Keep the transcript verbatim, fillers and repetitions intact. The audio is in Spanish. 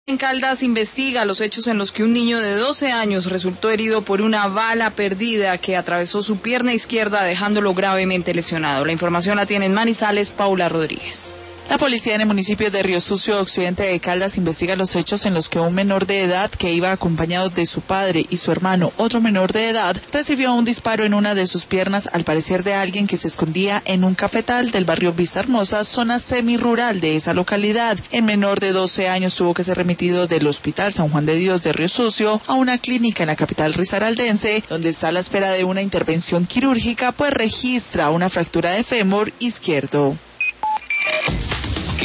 En Caldas investiga los hechos en los que un niño de doce años resultó herido por una bala perdida que atravesó su pierna izquierda dejándolo gravemente lesionado. La información la tiene en Manizales, Paula Rodríguez. La policía en el municipio de Río Sucio, occidente de Caldas, investiga los hechos en los que un menor de edad que iba acompañado de su padre y su hermano, otro menor de edad, recibió un disparo en una de sus piernas, al parecer de alguien que se escondía en un cafetal del barrio Vista Hermosa, zona semirural de esa localidad. El menor de doce años tuvo que ser remitido del Hospital San Juan de Dios de Río Sucio a una clínica en la capital risaraldense, donde está a la espera de una intervención quirúrgica, pues registra una fractura de fémur izquierdo.